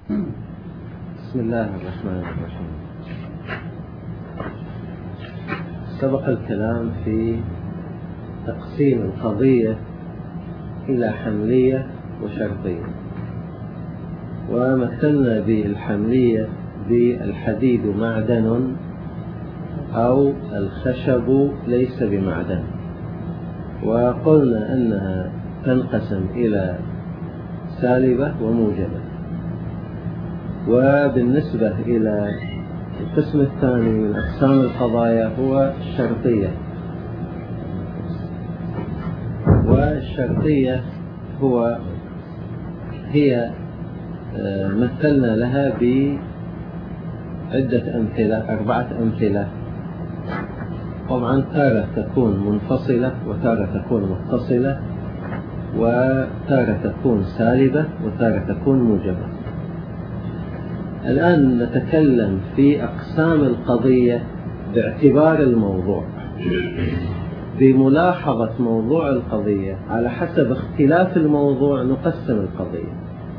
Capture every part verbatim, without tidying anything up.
بسم الله الرحمن الرحيم. سبق الكلام في تقسيم القضية إلى حملية وشرطية، ومثلنا بالحملية بالحديد معدن أو الخشب ليس بمعدن، وقلنا أنها تنقسم إلى سالبة وموجبة. وبالنسبة إلى القسم الثاني من أقسام القضايا هو الشرطية، والشرطية هو هي مثلنا لها بعدة أمثلة، أربعة أمثلة. طبعا تارة تكون منفصلة، وتارة تكون متصلة، وتارة تكون سالبة، وتارة تكون موجبة. الآن نتكلم في أقسام القضية باعتبار الموضوع، بملاحظة موضوع القضية. على حسب اختلاف الموضوع نقسم القضية.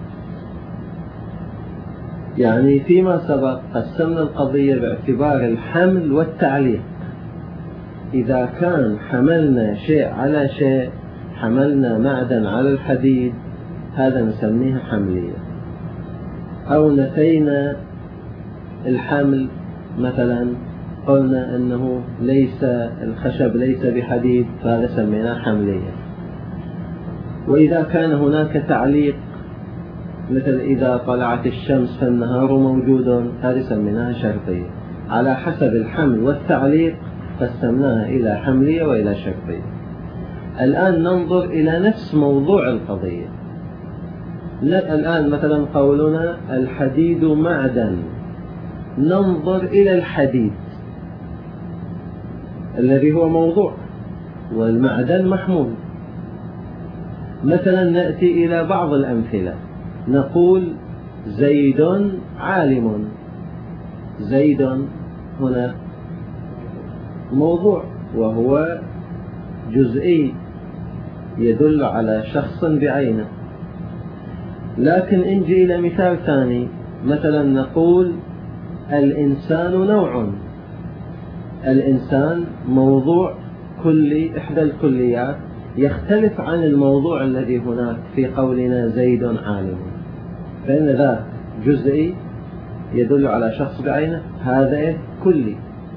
يعني فيما سبق قسمنا القضية باعتبار الحمل والتعليق. إذا كان حملنا شيء على شيء، حملنا معدن على الحديد، هذا نسميه حملية. أو نفينا الحمل، مثلا قلنا أنه ليس الخشب ليس بحديد، فهذا سميناه حملية. وإذا كان هناك تعليق، مثل إذا طلعت الشمس فالنهار موجود، هذه سميناها شرطية. على حسب الحمل والتعليق قسمناها إلى حملية وإلى شرطية. الآن ننظر إلى نفس موضوع القضية. الآن مثلا قولنا الحديد معدن، ننظر إلى الحديد الذي هو موضوع، والمعدن محمول. مثلا نأتي إلى بعض الأمثلة، نقول زيد عالم. زيد هنا موضوع، وهو جزئي يدل على شخص بعينه. لكن نجي إلى مثال ثاني، مثلا نقول الإنسان نوع. الإنسان موضوع كلي، إحدى الكليات، يختلف عن الموضوع الذي هناك في قولنا زيد عالم، فإن ذا جزئي يدل على شخص بعينه، هذا كلي.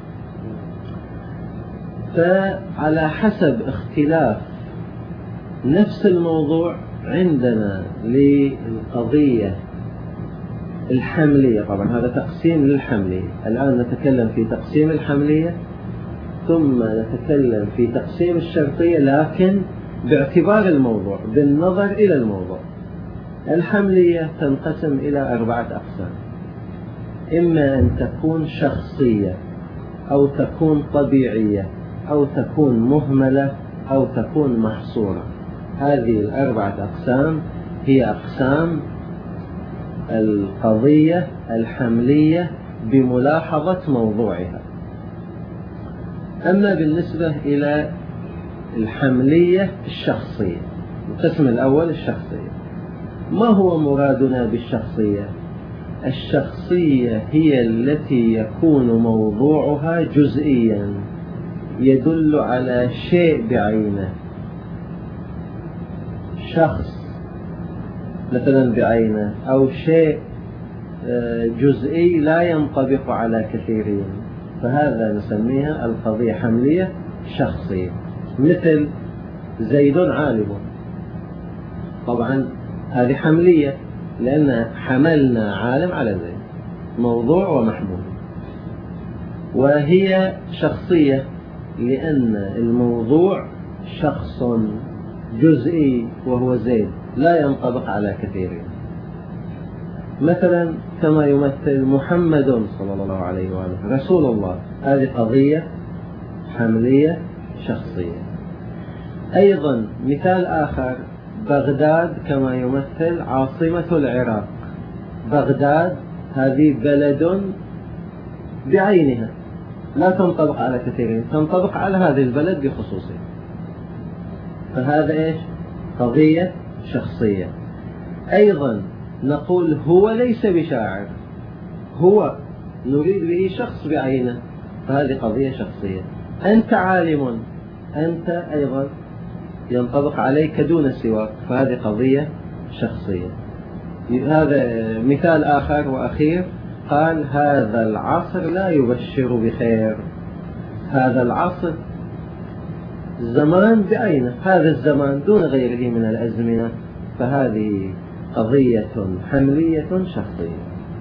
فعلى حسب اختلاف نفس الموضوع عندنا للقضية الحملية. طبعا هذا تقسيم للحملية. الآن نتكلم في تقسيم الحملية، ثم نتكلم في تقسيم الشرطية، لكن باعتبار الموضوع، بالنظر إلى الموضوع. الحملية تنقسم إلى أربعة أقسام: إما أن تكون شخصية، أو تكون طبيعية، أو تكون مهملة، أو تكون محصورة. هذه الأربعة أقسام هي أقسام القضية الحملية بملاحظة موضوعها. أما بالنسبة إلى الحملية الشخصية، القسم الأول الشخصية. ما هو مرادنا بالشخصية؟ الشخصية هي التي يكون موضوعها جزئيا، يدل على شيء بعينه، شخص مثلا بعينه، أو شيء جزئي لا ينطبق على كثيرين، فهذا نسميها القضية حملية شخصية. مثل زيد عالم، طبعا هذه حملية، لأن حملنا عالم على زيد، موضوع ومحمول. وهي شخصية لأن الموضوع شخص جزئي وهو زيد، لا ينطبق على كثيرين. مثلا كما يمثل محمد صلى الله عليه وآله رسول الله، هذه قضية حملية شخصية. أيضا مثال آخر، بغداد كما يمثل عاصمة العراق. بغداد هذه بلد بعينها، لا تنطبق على كثيرين، تنطبق على هذه البلد بخصوصه، فهذا إيش؟ قضية شخصية. أيضا نقول هو ليس بشاعر، هو نريد به شخص بعينه، فهذه قضية شخصية. أنت عالم، أنت أيضا ينطبق عليك دون سواك، فهذه قضية شخصية. هذا مثال آخر وأخير، قال هذا العصر لا يبشر بخير. هذا العصر زمان بعينه، هذا الزمان دون غيره من الأزمنة، فهذه قضية حملية شخصية.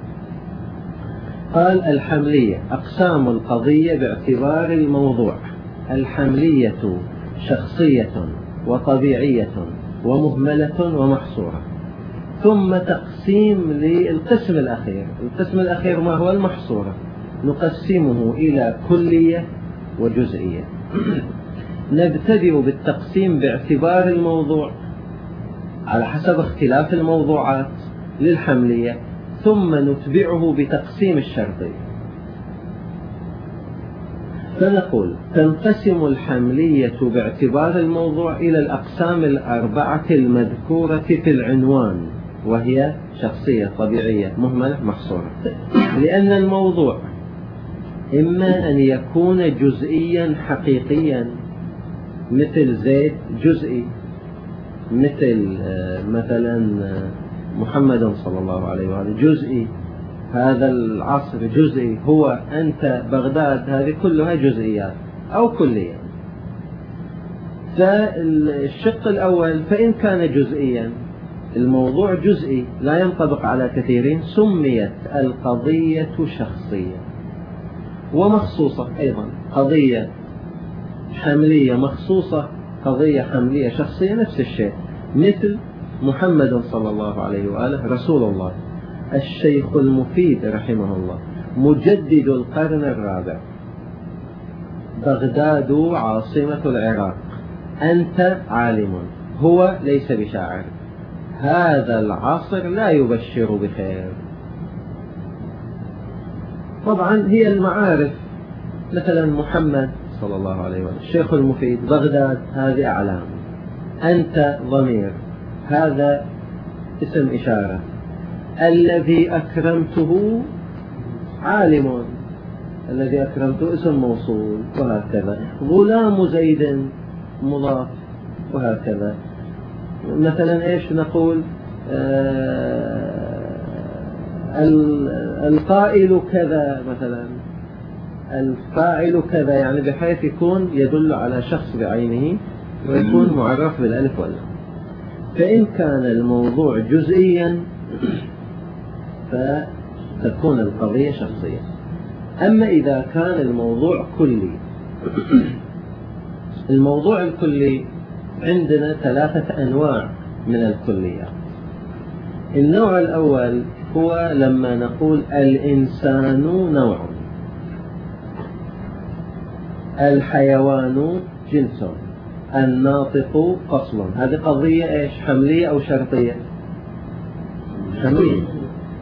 قال الحملية أقسام القضية باعتبار الموضوع: الحملية شخصية وطبيعية ومهملة ومحصورة. ثم تقسيم للقسم الأخير. القسم الأخير ما هو؟ المحصورة. نقسمه إلى كلية وجزئية. نبتدئ بالتقسيم باعتبار الموضوع على حسب اختلاف الموضوعات للحملية، ثم نتبعه بتقسيم الشرطية. فنقول تنقسم الحملية باعتبار الموضوع إلى الأقسام الأربعة المذكورة في العنوان، وهي شخصية، طبيعية، مهملة، محصورة. لأن الموضوع إما أن يكون جزئيا حقيقيا مثل زيد جزئي، مثل مثلا محمد صلى الله عليه وآله جزئي، هذا العصر جزئي، هو أنت بغداد، هذه كلها جزئيات أو كلية. فالشق الأول فإن كان جزئيا، الموضوع جزئي لا ينطبق على كثيرين، سميت القضية شخصية ومخصوصة. أيضا قضية حملية مخصوصة، قضية حملية شخصية، نفس الشيء. مثل محمد صلى الله عليه وآله رسول الله، الشيخ المفيد رحمه الله، مجدد القرن الرابع، بغداد عاصمة العراق، أنت عالم، هو ليس بشاعر، هذا العصر لا يبشر بخير. طبعا هي المعارف، مثلا محمد صلى الله عليه وسلم، الشيخ المفيد، بغداد، هذه أعلام، أنت ضمير، هذا اسم إشارة، الذي أكرمته عالم، الذي أكرمته اسم موصول، وهكذا. غلام زيد مضاف، وهكذا. مثلا إيش نقول؟ آه القائل كذا، مثلا الفاعل كذا، يعني بحيث يكون يدل على شخص بعينه ويكون معرف بالألف واللام. فإن كان الموضوع جزئيا فتكون القضية شخصية. أما إذا كان الموضوع كلي، الموضوع الكلي عندنا ثلاثة أنواع من الكليات. النوع الأول هو لما نقول الإنسان نوع، الحيوان جنس، الناطق فصل. هذه قضية إيش؟ حملية أو شرطية؟ حملية.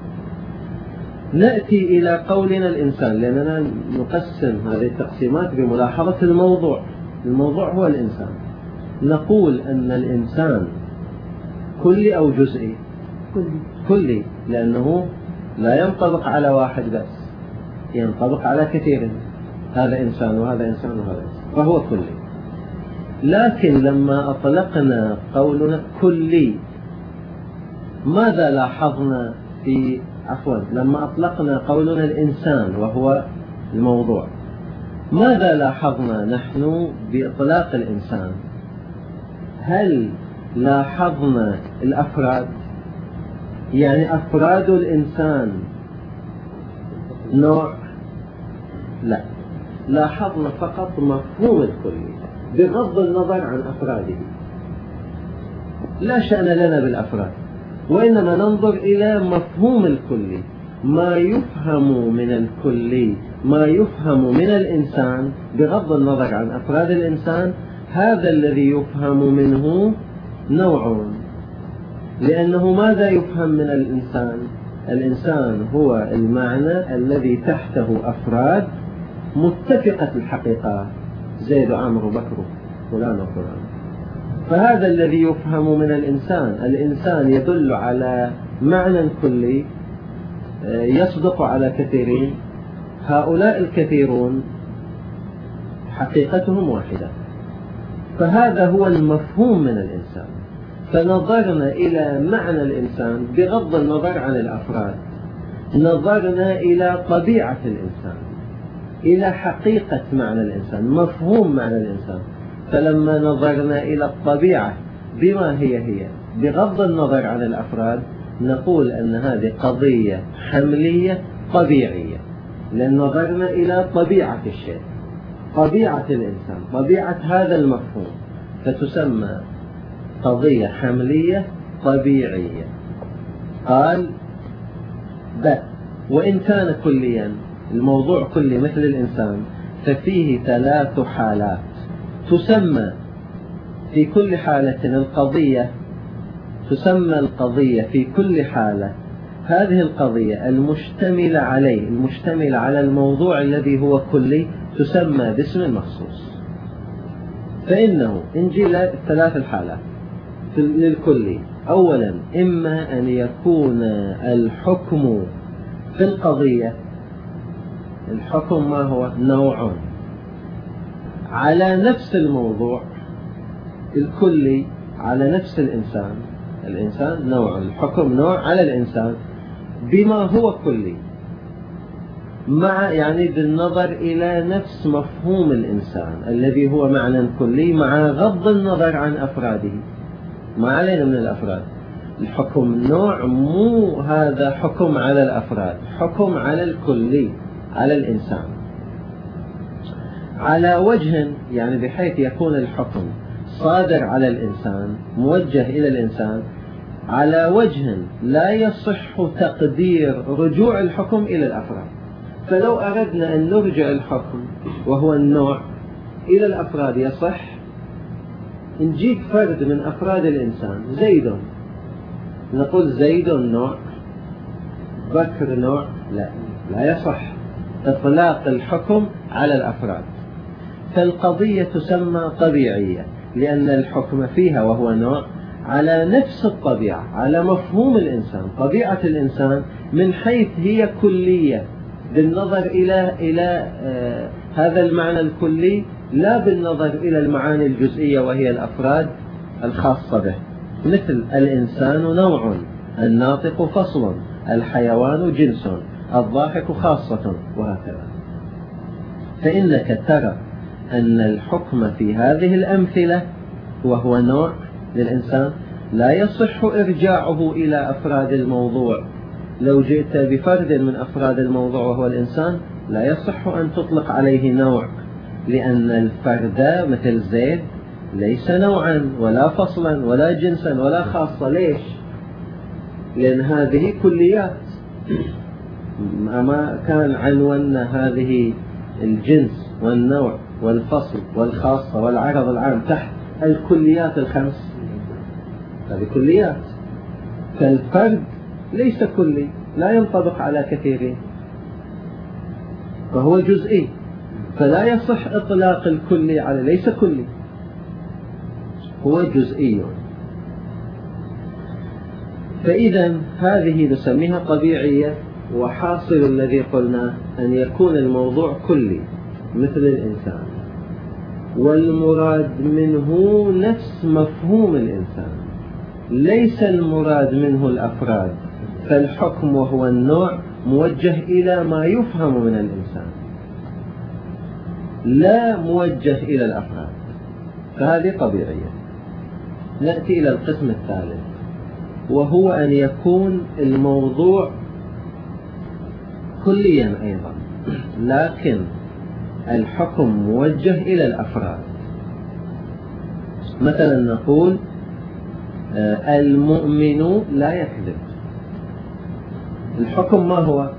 نأتي إلى قولنا الإنسان، لأننا نقسم هذه التقسيمات بملاحظة الموضوع. الموضوع هو الإنسان. نقول أن الإنسان كلي أو جزئي؟ كلي، لأنه لا ينطبق على واحد بس، ينطبق على كثير، هذا إنسان وهذا إنسان وهذا إنسان، فهو كلي. لكن لما أطلقنا قولنا كلي، ماذا لاحظنا في عفوا لما أطلقنا قولنا الإنسان وهو الموضوع، ماذا لاحظنا نحن بإطلاق الإنسان؟ هل لاحظنا الأفراد؟ يعني أفراد الإنسان نوع؟ لا، لاحظنا فقط مفهوم الكلي بغض النظر عن أفراده. لا شأن لنا بالأفراد، وإنما ننظر إلى مفهوم الكلي، ما يفهم من الكلي، ما يفهم من الإنسان بغض النظر عن أفراد الإنسان، هذا الذي يفهم منه نوع. لأنه ماذا يفهم من الإنسان؟ الإنسان هو المعنى الذي تحته أفراد متفقة الحقيقة، زيد وعمر وبكر فلان وفلان، فهذا الذي يفهم من الإنسان. الإنسان يدل على معنى كلي يصدق على كثيرين، هؤلاء الكثيرون حقيقتهم واحدة. فهذا هو المفهوم من الإنسان. فنظرنا إلى معنى الإنسان بغض النظر عن الأفراد، نظرنا إلى طبيعة الإنسان، إلى حقيقة معنى الإنسان، مفهوم معنى الإنسان. فلما نظرنا إلى الطبيعة بما هي هي بغض النظر عن الأفراد، نقول أن هذه قضية حملية طبيعية، لأن نظرنا إلى طبيعة الشيء، طبيعة الإنسان، طبيعة هذا المفهوم، فتسمى قضية حملية طبيعية. قال ب وإن كان كليا، الموضوع كلي مثل الإنسان، ففيه ثلاث حالات تسمى في كل حالة القضية، تسمى القضية في كل حالة هذه القضية المشتملة عليه، المشتملة على الموضوع الذي هو كلي، تسمى باسم مخصوص. فإنه إنجي ثلاث الحالات للكلي. أولا، إما أن يكون الحكم في القضية، الحكم ما هو؟ نوع على نفس الموضوع الكلي، على نفس الإنسان، الإنسان نوع، الحكم نوع على الإنسان بما هو كلي، مع يعني بالنظر إلى نفس مفهوم الإنسان الذي هو معنى كلي، مع غض النظر عن أفراده. ما علينا من الأفراد، الحكم نوع، مو هذا حكم على الأفراد، حكم على الكلي، على الإنسان، على وجه يعني بحيث يكون الحكم صادر على الإنسان، موجه إلى الإنسان، على وجه لا يصح تقدير رجوع الحكم إلى الأفراد. فلو أردنا أن نرجع الحكم وهو النوع إلى الأفراد يصح. نجيب فرد من أفراد الإنسان، زيد، نقول زيد نوع، بكر نوع، لا لا يصح إطلاق الحكم على الأفراد. فالقضية تسمى طبيعية لأن الحكم فيها وهو نوع على نفس الطبيعة، على مفهوم الإنسان، طبيعة الإنسان من حيث هي كلية بالنظر إلى إلى آه هذا المعنى الكلي، لا بالنظر إلى المعاني الجزئية وهي الأفراد الخاصة به. مثل الإنسان نوع، الناطق فصل، الحيوان جنس، الضاحك خاصة، وهكذا. فإنك ترى أن الحكم في هذه الأمثلة وهو نوع للإنسان لا يصح إرجاعه إلى أفراد الموضوع. لو جئت بفرد من أفراد الموضوع وهو الإنسان لا يصح أن تطلق عليه نوع، لأن الفرد مثل زيد ليس نوعا ولا فصلا ولا جنسا ولا خاصة. ليش؟ لأن هذه كليات، ما كان عنواننا هذه الجنس والنوع والفصل والخاصة والعرض العام تحت الكليات الخمس، هذه كليات. فالفرد ليس كلي، لا ينطبق على كثيرين، فهو جزئي، فلا يصح إطلاق الكلي على، ليس كلي، هو جزئي. فإذا هذه نسميها طبيعية. وحاصل الذي قلنا أن يكون الموضوع كلي مثل الإنسان، والمراد منه نفس مفهوم الإنسان، ليس المراد منه الأفراد. فالحكم وهو النوع موجه إلى ما يفهم من الإنسان، لا موجه إلى الأفراد، فهذه طبيعية. نأتي إلى القسم الثالث، وهو أن يكون الموضوع كليا أيضا، لكن الحكم موجه إلى الأفراد. مثلا نقول المؤمن لا يكذب، الحكم ما هو؟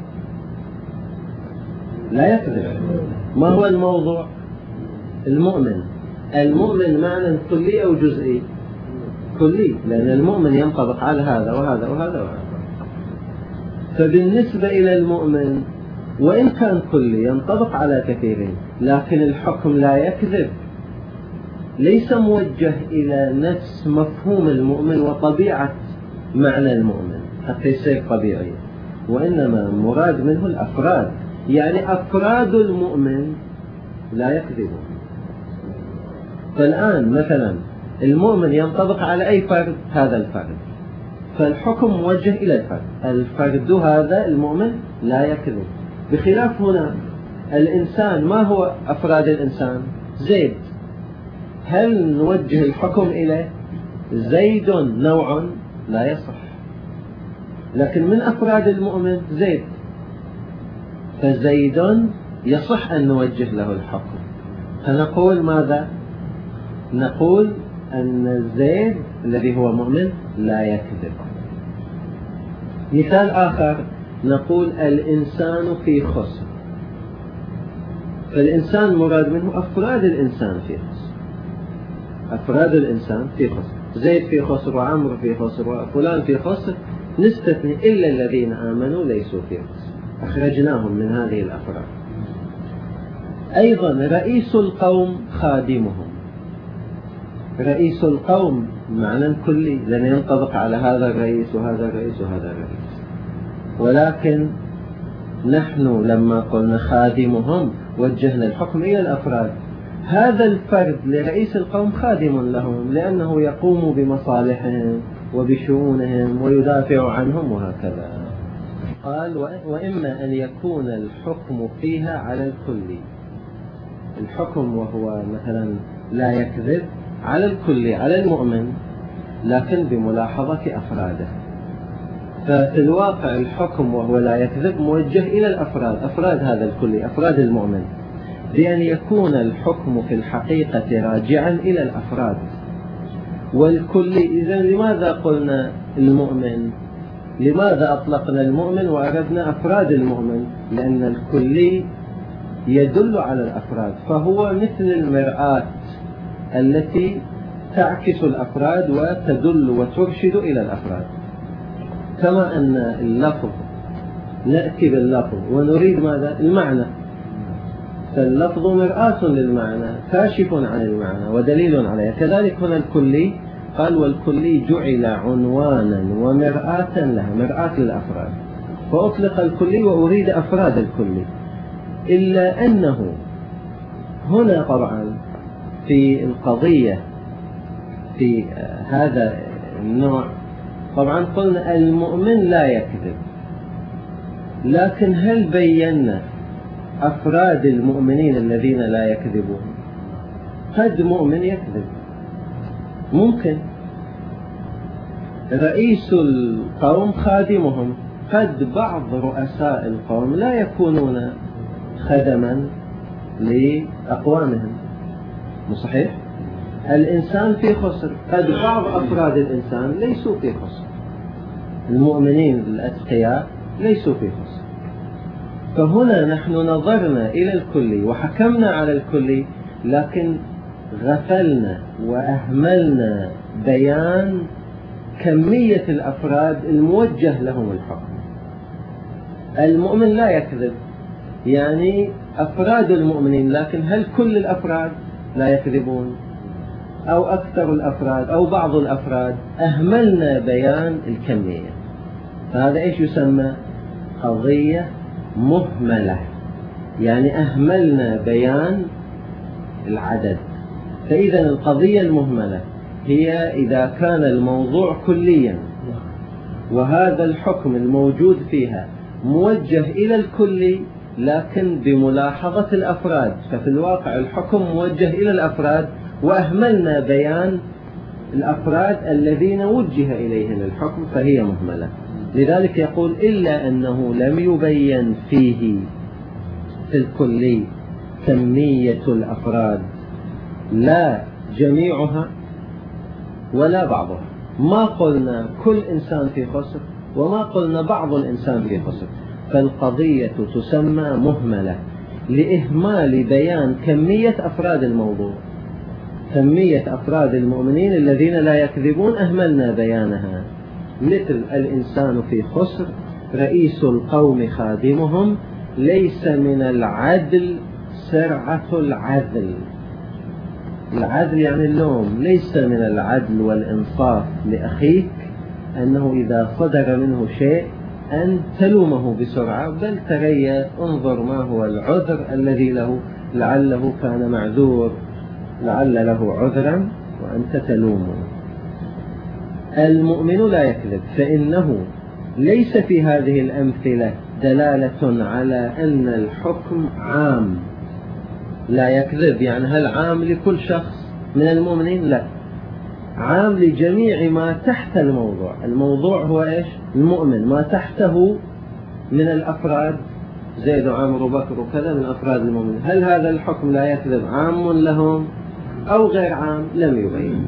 لا يكذب. ما هو الموضوع؟ المؤمن. المؤمن معنى كلي أو جزئي؟ كلي، لأن المؤمن ينطبق على هذا وهذا وهذا وهذا. فبالنسبة إلى المؤمن وإن كان كلي ينطبق على كثيرين، لكن الحكم لا يكذب، ليس موجه إلى نفس مفهوم المؤمن وطبيعة معنى المؤمن. حتى يصير طبيعي، وإنما مراد منه الأفراد، يعني أفراد المؤمن لا يكذبون. فالآن مثلا المؤمن ينطبق على أي فرد؟ هذا الفرد، فالحكم موجه إلى الفرد. الفرد هذا المؤمن لا يكذب، بخلاف هنا الإنسان. ما هو أفراد الإنسان؟ زيد، هل نوجه الحكم إليه؟ زيد نوع لا يصح، لكن من أفراد المؤمن زيد، فزيد يصح أن نوجه له الحكم. فنقول ماذا؟ نقول أن زيد الذي هو مؤمن لا يكذب. مثال آخر، نقول الإنسان في خسر، فالإنسان مراد منه أفراد الإنسان في خسر، أفراد الإنسان في خسر، زيد في خسر وعمر في خسر وفلان في خسر، نستثني إلا الذين آمنوا ليسوا في خسر، أخرجناهم من هذه الأفراد. أيضا رئيس القوم خادمهم، رئيس القوم معنى كلي، لأن ينطبق على هذا الرئيس وهذا الرئيس وهذا الرئيس، ولكن نحن لما قلنا خادمهم وجهنا الحكم إلى الأفراد. هذا الفرد لرئيس القوم خادم لهم، لأنه يقوم بمصالحهم وبشؤونهم ويدافع عنهم وهكذا. قال وإما أن يكون الحكم فيها على الكل، الحكم وهو مثلا لا يكذب على الكل، على المؤمن، لكن بملاحظة أفراده. ففي الواقع الحكم وهو لا يكذب موجه إلى الأفراد، أفراد هذا الكل، أفراد المؤمن، بأن يكون الحكم في الحقيقة راجعا إلى الأفراد والكل. إذن لماذا قلنا المؤمن؟ لماذا أطلقنا المؤمن وأردنا أفراد المؤمن؟ لأن الكل يدل على الأفراد، فهو مثل المرآة التي تعكس الأفراد وتدل وترشد إلى الأفراد. كما أن اللفظ نأتي باللفظ ونريد ماذا؟ المعنى، فاللفظ مرآة للمعنى، كاشف عن المعنى ودليل عليه. كذلك هنا الكلي، قال والكلي جعل عنوانا ومرآة لها، مرآة للأفراد، فأطلق الكلي وأريد أفراد الكلي. إلا أنه هنا طبعا في القضية في هذا النوع طبعا قلنا المؤمن لا يكذب، لكن هل بينا أفراد المؤمنين الذين لا يكذبون؟ قد مؤمن يكذب، ممكن رئيس القوم خادمهم، قد بعض رؤساء القوم لا يكونون خدما لأقوامهم، مو صحيح؟ الإنسان في خسر، قد بعض أفراد الإنسان ليسوا في خسر، المؤمنين الأتقياء ليسوا في خسر. فهنا نحن نظرنا إلى الكلي وحكمنا على الكلي، لكن غفلنا وأهملنا بيان كمية الأفراد الموجه لهم الحكم. المؤمن لا يكذب، يعني أفراد المؤمنين، لكن هل كل الأفراد لا يكذبون أو أكثر الأفراد أو بعض الأفراد؟ أهملنا بيان الكمية، فهذا إيش يسمى؟ قضية مهملة، يعني أهملنا بيان العدد. فإذا القضية المهملة هي إذا كان الموضوع كليا وهذا الحكم الموجود فيها موجه إلى الكل لكن بملاحظة الأفراد، ففي الواقع الحكم موجه إلى الأفراد وأهملنا بيان الأفراد الذين وجه إليهم الحكم، فهي مهملة. لذلك يقول إلا أنه لم يبين فيه في الكلي كمية الأفراد، لا جميعها ولا بعضها. ما قلنا كل إنسان في خسر وما قلنا بعض الإنسان في خسر، فالقضية تسمى مهملة لإهمال بيان كمية أفراد الموضوع. كمية أفراد المؤمنين الذين لا يكذبون أهملنا بيانها، مثل الإنسان في خسر، رئيس القوم خادمهم، ليس من العدل سرعة العدل. العدل يعني اللوم، ليس من العدل والإنصاف لأخيك أنه إذا صدر منه شيء أن تلومه بسرعة، بل تريث، انظر ما هو العذر الذي له، لعله كان معذور، لعل له عذرا وأنت تلومه. المؤمن لا يكذب، فإنه ليس في هذه الأمثلة دلالة على أن الحكم عام. لا يكذب يعني هل عام لكل شخص من المؤمنين؟ لا، عام لجميع ما تحت الموضوع. الموضوع هو إيش؟ المؤمن، ما تحته من الأفراد، زيد وعمر وبكر وكذا من أفراد المؤمن. هل هذا الحكم لا يكذب عام لهم أو غير عام؟ لم يبين.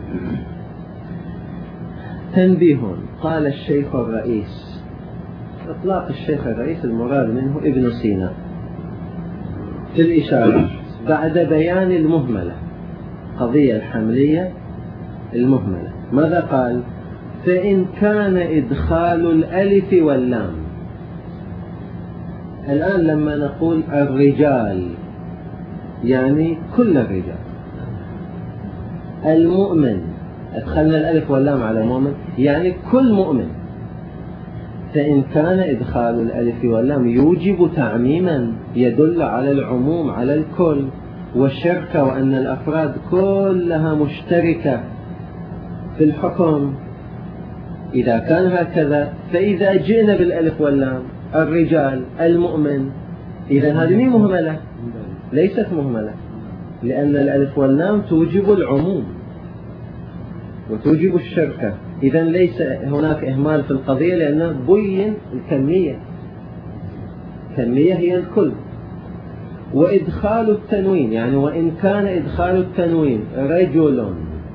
تنبيه، قال الشيخ الرئيس. إطلاق الشيخ الرئيس المراد منه ابن سينا في الإشارة بعد بيان المهملة، قضية الحملية المهملة. ماذا قال؟ فإن كان إدخال الألف واللام. الآن لما نقول الرجال يعني كل الرجال، المؤمن أدخلنا الألف واللام على مؤمن يعني كل مؤمن. فإن كان إدخال الألف واللام يوجب تعميما يدل على العموم على الكل والشركة، وأن الأفراد كلها مشتركة في الحكم، إذا كان هكذا فإذا جئنا بالألف واللام الرجال المؤمن، إذا هذه مين مهملة؟ ليست مهملة، لأن الألف واللام توجب العموم وتوجب الشركة. إذا ليس هناك إهمال في القضية، لأنه بين الكمية، الكمية هي الكل. وإدخال التنوين يعني وإن كان إدخال التنوين رجل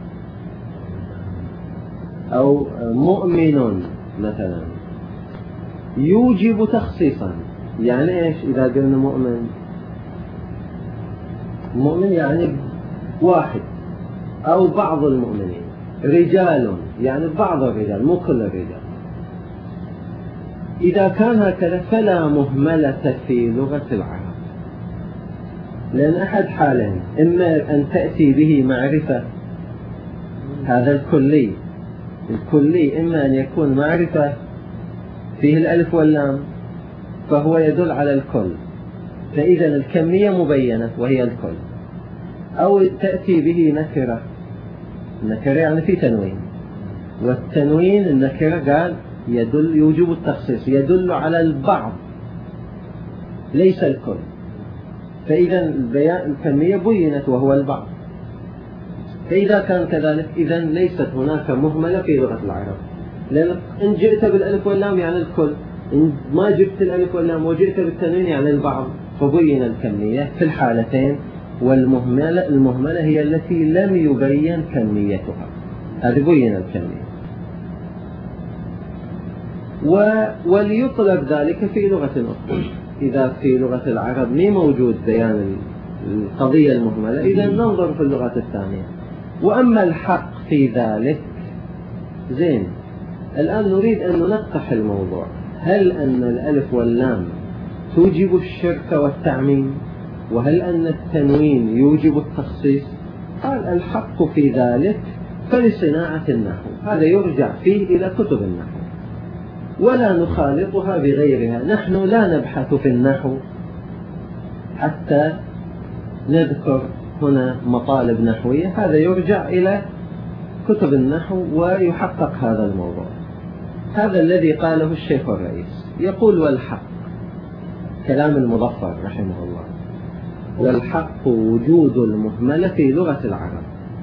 أو مؤمن مثلا يوجب تخصيصا. يعني إيش إذا قلنا مؤمن؟ مؤمن يعني واحد أو بعض المؤمنين. رجال يعني بعض الرجال مو كل الرجال. إذا كان هكذا فلا مهملة في لغة العرب، لأن أحد حالين: إما أن تأتي به معرفة، هذا الكلي، الكلي إما أن يكون معرفة فيه الألف واللام فهو يدل على الكل، فإذا الكمية مبينة وهي الكل، أو تأتي به نكرة. النكرة يعني في تنوين، والتنوين النكرة قال يدل يوجب التخصيص، يدل على البعض ليس الكل، فإذا البيان الكمية بينت وهو البعض. فإذا كان كذلك إذا ليست هناك مهملة في لغة العرب، لأن إن جئت بالألف واللام يعني الكل، إن ما جبت الألف واللام وجئت بالتنوين يعني البعض، فبين الكمية في الحالتين. والمهملة المهملة هي التي لم يبين كميتها، هذه بين الكمية. وليطلب ذلك في لغة أخرى. إذا في لغة العرب مي موجود بيان القضية المهملة، إذا ننظر في اللغة الثانية. وأما الحق في ذلك زين. الآن نريد أن ننقح الموضوع: هل أن الألف واللام توجب الشرك والتعميم؟ وهل أن التنوين يوجب التخصيص؟ قال: الحق في ذلك فلصناعة النحو، هذا يرجع فيه إلى كتب النحو ولا نخالطها بغيرها. نحن لا نبحث في النحو حتى نذكر هنا مطالب نحوية، هذا يرجع إلى كتب النحو ويحقق هذا الموضوع. هذا الذي قاله الشيخ الرئيس. يقول: والحق، كلام المظفر رحمه الله، والحق وجود المهملة في لغة العرب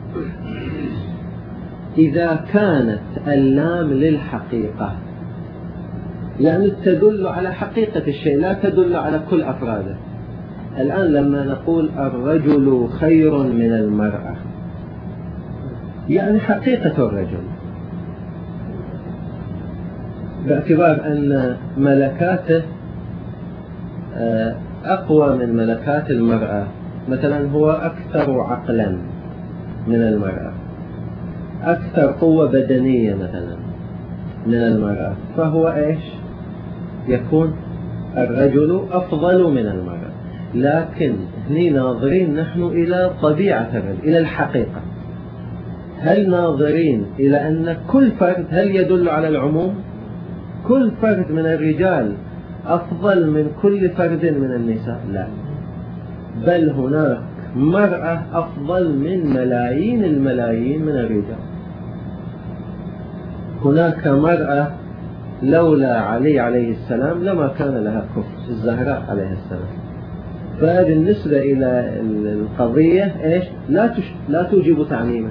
إذا كانت اللام للحقيقة، يعني تدل على حقيقة الشيء لا تدل على كل أفراده. الآن لما نقول الرجل خير من المرأة يعني حقيقة الرجل، باعتبار أن ملكاته أقوى من ملكات المرأة. مثلا هو أكثر عقلا من المرأة، أكثر قوة بدنية مثلا من المرأة، فهو إيش؟ يكون الرجل أفضل من المرأة. لكن هنا ناظرين نحن إلى طبيعة الرجل، إلى الحقيقة. هل ناظرين إلى أن كل فرد، هل يدل على العموم؟ كل فرد من الرجال أفضل من كل فرد من النساء؟ لا، بل هناك مرأة أفضل من ملايين الملايين من الرجال. هناك مرأة لولا علي عليه السلام لما كان لها كفر، الزهراء عليه السلام. فبالنسبة إلى القضية إيش؟ لا لا توجب تعميما،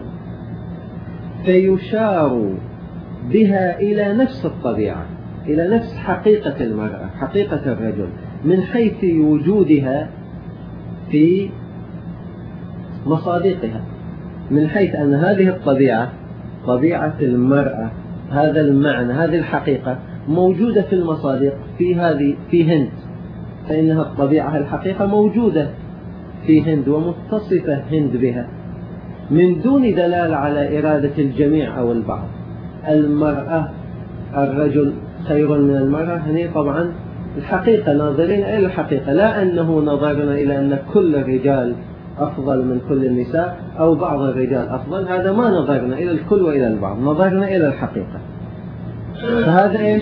فيشار بها إلى نفس الطبيعة، إلى نفس حقيقة المرأة، حقيقة الرجل، من حيث وجودها في مصادقها، من حيث أن هذه الطبيعة، طبيعة المرأة، هذا المعنى، هذه الحقيقة موجودة في المصادق، في هذه في هند، فإنها الطبيعة الحقيقة موجودة في هند ومتصفة هند بها، من دون دلالة على إرادة الجميع أو البعض. المرأة، الرجل خير من المرأة، هنا طبعا الحقيقة، ناظرين إلى الحقيقة، لا أنه نظرنا إلى أن كل الرجال أفضل من كل النساء أو بعض الرجال أفضل، هذا ما نظرنا إلى الكل وإلى البعض، نظرنا إلى الحقيقة. فهذا إيش؟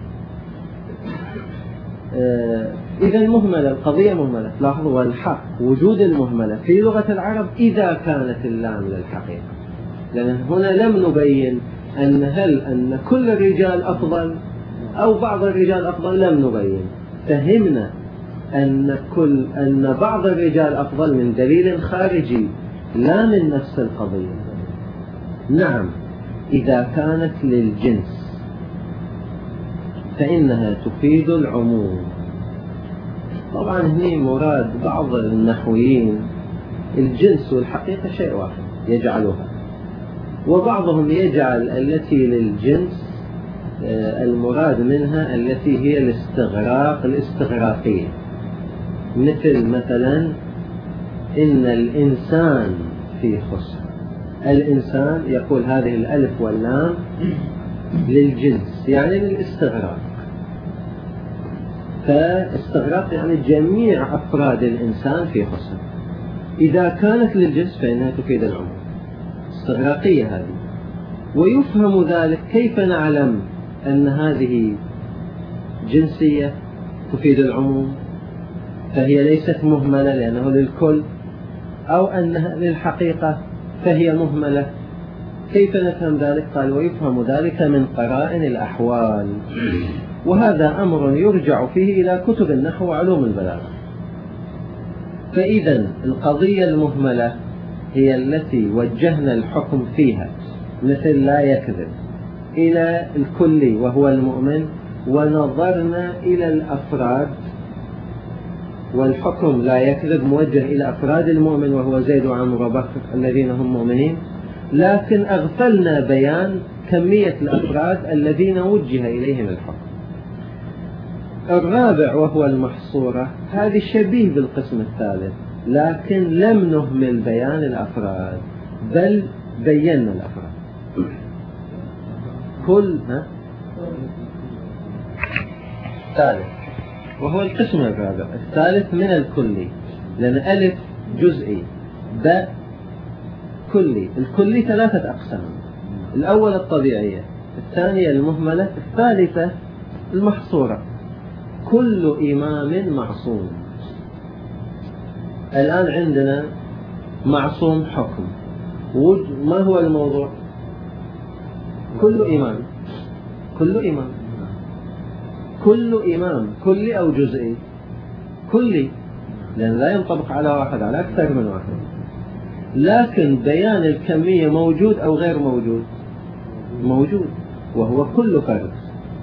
آه إذا مهملة، القضية مهملة. لاحظوا، والحق وجود المهملة في لغة العرب إذا كانت اللام للحقيقة، لأن هنا لم نبين أن هل أن كل الرجال أفضل أو بعض الرجال أفضل، لم نبين. فهمنا أن كل أن بعض الرجال أفضل من دليل خارجي لا من نفس القضية. نعم، إذا كانت للجنس فإنها تفيد العموم. طبعا هنا مراد بعض النحويين الجنس والحقيقة شيء واحد يجعلها، وبعضهم يجعل التي للجنس المراد منها التي هي الاستغراق، الاستغراقية، مثل مثلا إن الإنسان في خسر. الإنسان يقول هذه الألف واللام للجنس، يعني للاستغراق، فاستغراق يعني جميع أفراد الإنسان في خسر. إذا كانت للجنس فإنها تفيد العموم، استغراقية هذه. ويفهم ذلك، كيف نعلم أن هذه جنسية تفيد العموم فهي ليست مهملة لأنه للكل، أو أنها للحقيقة فهي مهملة؟ كيف نفهم ذلك؟ قال ويفهم ذلك من قرائن الأحوال، وهذا أمر يرجع فيه إلى كتب النحو وعلوم البلاغة. فإذا القضية المهملة هي التي وجهنا الحكم فيها، مثل لا يكذب، إلى الكلي وهو المؤمن، ونظرنا إلى الأفراد، والحكم لا يكذب موجه إلى أفراد المؤمن وهو زيد وعمرو وبكر الذين هم مؤمنين، لكن أغفلنا بيان كمية الأفراد الذين وجه إليهم الحكم. الرابع وهو المحصورة، هذه شبيه بالقسم الثالث، لكن لم نهمل بيان الأفراد بل بينا الأفراد. كل ها ثالث وهو القسم الرابع، الثالث من الكلي، لأن ألف جزئي، باء كلي. الكلي ثلاثة أقسام، الأول الطبيعية، الثانية المهملة، الثالثة المحصورة. كل إمام معصوم. الآن عندنا معصوم حكم، ما هو الموضوع؟ كل إمام، كل إمام، كل إمام، كلي أو جزئي؟ كلي، لأن لا ينطبق على واحد، على أكثر من واحد. لكن بيان الكمية موجود أو غير موجود؟ موجود، وهو كل فرد.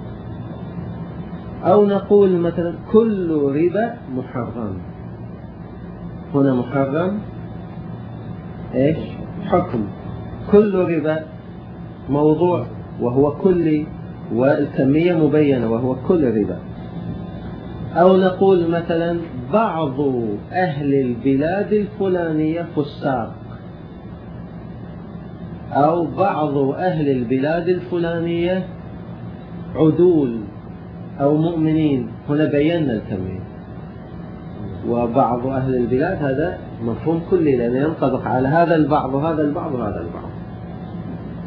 أو نقول مثلا كل ربا محرم. هنا محرم إيش؟ حكم. كل ربا موضوع وهو كلي، والكمية مبينة وهو كل ربا. أو نقول مثلا بعض أهل البلاد الفلانية فساق، أو بعض أهل البلاد الفلانية عدول أو مؤمنين. هنا بينا الكمية. وبعض أهل البلاد هذا مفهوم كلي، لأنه ينطبق على هذا البعض وهذا البعض وهذا البعض.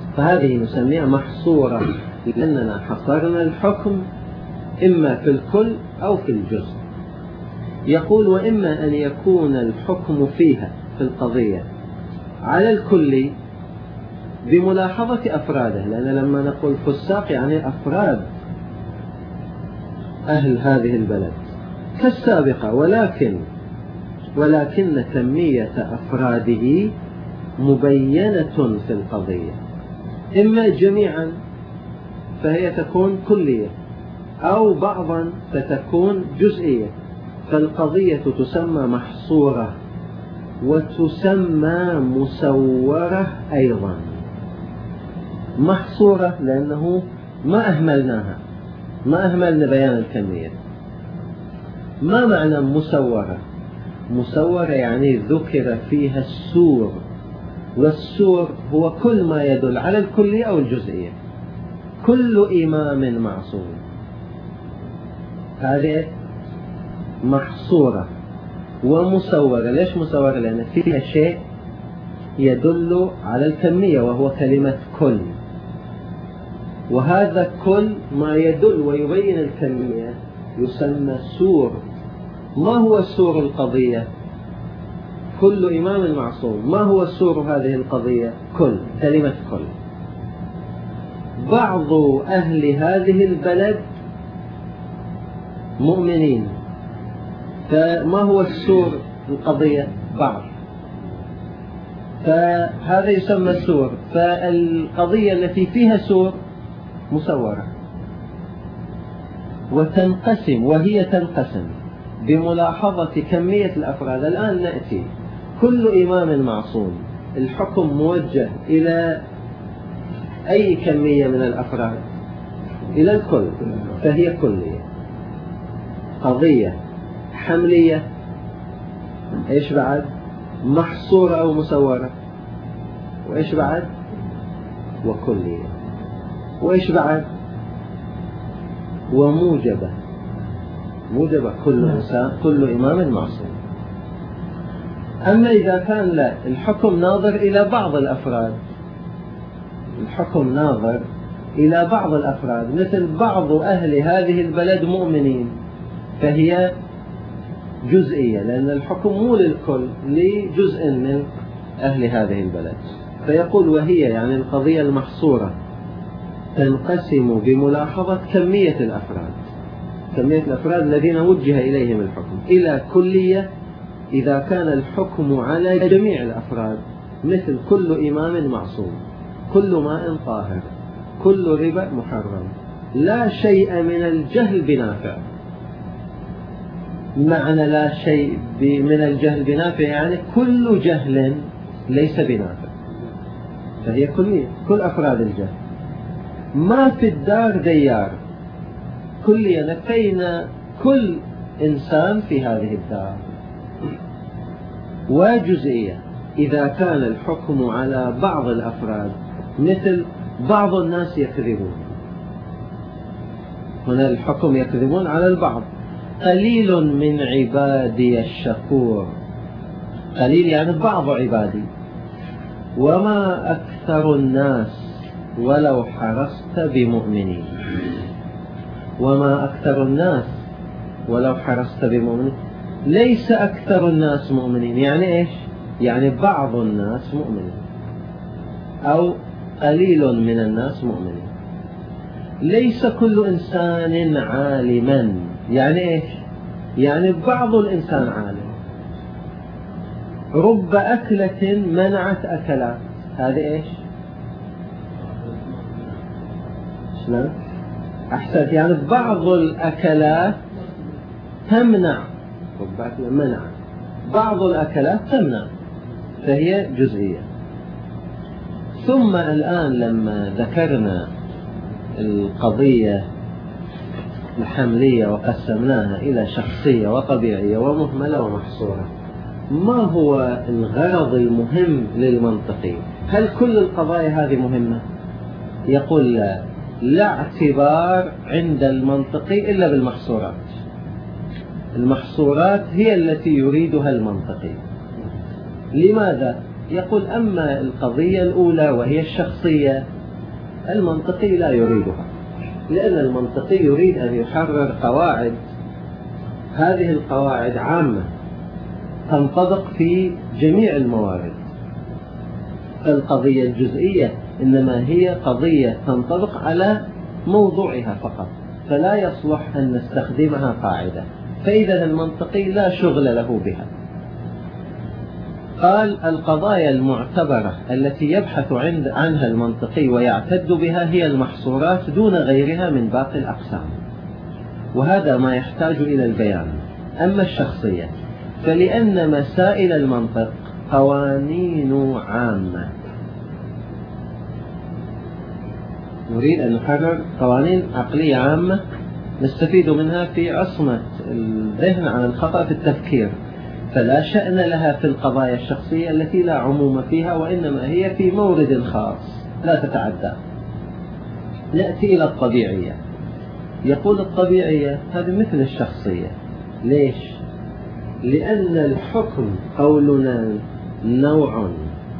فهذه نسميها محصورة، لأننا حصرنا الحكم إما في الكل أو في الجزء. يقول وإما أن يكون الحكم فيها في القضية على الكل بملاحظة أفراده، لأن لما نقول فساق يعني أفراد أهل هذه البلد كالسابقة، ولكن ولكن كمية أفراده مبينة في القضية، إما جميعا فهي تكون كلية أو بعضا فتكون جزئية، فالقضية تسمى محصورة وتسمى مسورة أيضا. محصورة لأنه ما أهملناها، ما أهملنا بيان الكمية. ما معنى مسورة؟ مسورة يعني ذكر فيها السور، والسور هو كل ما يدل على الكلية أو الجزئية. كل إمام معصوم هذه محصورة ومسورة. ليش مسورة؟ لأن فيها شيء يدل على الكمية وهو كلمة كل، وهذا كل ما يدل ويبين الكمية يسمى سور. ما هو سور القضية؟ كل إمام معصوم. ما هو سور هذه القضية؟ كل، كلمة كل. بعض أهل هذه البلد مؤمنين، فما هو السور القضية؟ بعض، فهذا يسمى سور. فالقضية التي فيها سور مسورة، وتنقسم وهي تنقسم بملاحظة كمية الأفراد. الآن نأتي كل إمام معصوم، الحكم موجه إلى أي كمية من الأفراد؟ إلى الكل، فهي كلية. قضية حملية إيش بعد؟ محصورة أو مسورة. وإيش بعد؟ وكلية. وإيش بعد؟ وموجبة. موجبة كل إنسان، كل إمام معصوم. أما إذا كان لا، الحكم ناظر إلى بعض الأفراد، الحكم ناظر إلى بعض الأفراد، مثل بعض أهل هذه البلد مؤمنين، فهي جزئية، لأن الحكم مو للكل، لجزء من أهل هذه البلد. فيقول وهي يعني القضية المحصورة تنقسم بملاحظة كمية الأفراد، كمية الأفراد الذين وجه إليهم الحكم، إلى كلية إذا كان الحكم على جميع الأفراد، مثل كل إمام معصوم، كل ماء طاهر، كل ربا محرم، لا شيء من الجهل بنافع. معنى لا شيء من الجهل بنافع يعني كل جهل ليس بنافع، فهي كلية، كل أفراد الجهل. ما في الدار ديار، كلية نفينا كل إنسان في هذه الدار. وجزئية إذا كان الحكم على بعض الأفراد، مثل بعض الناس يكذبون، هنا الحكم يكذبون على البعض. قليل من عبادي الشكور، قليل يعني بعض عبادي. وما أكثر الناس ولو حرصت بمؤمنين، وما أكثر الناس ولو حرصت بمؤمنين، ليس أكثر الناس مؤمنين. يعني إيش؟ يعني بعض الناس مؤمنين أو قليل من الناس مؤمنين. ليس كل إنسان عالما، يعني إيش؟ يعني بعض الإنسان عالم. رب أكلة منعت أكلات، هذه إيش؟ شلون؟ أحسنت، يعني بعض الأكلات تمنع، رب أكلة منع، بعض الأكلات تمنع، فهي جزئية. ثم الآن لما ذكرنا القضية الحملية وقسمناها إلى شخصية وطبيعية ومهملة ومحصورة، ما هو الغرض المهم للمنطقي؟ هل كل القضايا هذه مهمة؟ يقول لا، لا اعتبار عند المنطقي إلا بالمحصورات. المحصورات هي التي يريدها المنطقي. لماذا؟ يقول أما القضية الأولى وهي الشخصية المنطقي لا يريدها، لأن المنطقي يريد أن يحرر قواعد، هذه القواعد عامة تنطبق في جميع الموارد. القضية الجزئية إنما هي قضية تنطبق على موضوعها فقط، فلا يصلح أن نستخدمها قاعدة، فإذا المنطقي لا شغل له بها. قال القضايا المعتبرة التي يبحث عنها المنطقي ويعتد بها هي المحصورات دون غيرها من باقي الأقسام، وهذا ما يحتاج إلى البيان. أما الشخصية فلأن مسائل المنطق قوانين عامة، نريد أن نحرر قوانين عقلية عامة نستفيد منها في عصمة الذهن عن الخطأ في التفكير، فلا شأن لها في القضايا الشخصية التي لا عموم فيها، وإنما هي في مورد خاص لا تتعدى. نأتي إلى الطبيعية. يقول الطبيعية هذه مثل الشخصية. ليش؟ لأن الحكم قولنا نوع،